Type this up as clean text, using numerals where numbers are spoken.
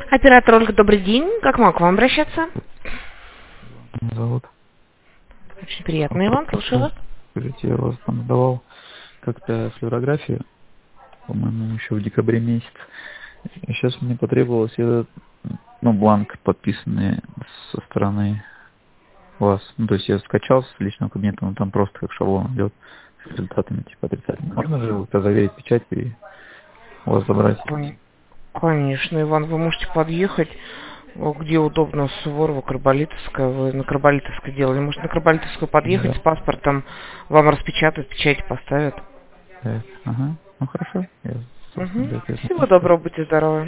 Оператор Ольга, добрый день. Как могу к вам обращаться? Меня зовут. Очень приятно, Иван, слушаю вас. Скажите, я вас там давал как-то флюорографию, по-моему, еще в декабре месяце. И сейчас мне потребовалось этот, бланк, подписанный со стороны вас. То есть я скачал с личного кабинета, но там просто как шаблон идет с результатами типа отрицательными. Можно же как-то заверить печать и у вас забрать? Конечно, Иван, вы можете подъехать, где удобно, Суворова, Карболитовская. Вы на Карболитовской делали. Можете на Карболитовскую подъехать Да. с паспортом, вам распечатают, печать поставят. Ага. Ну хорошо. Я, собственно, для этого. Всего доброго, будьте здоровы.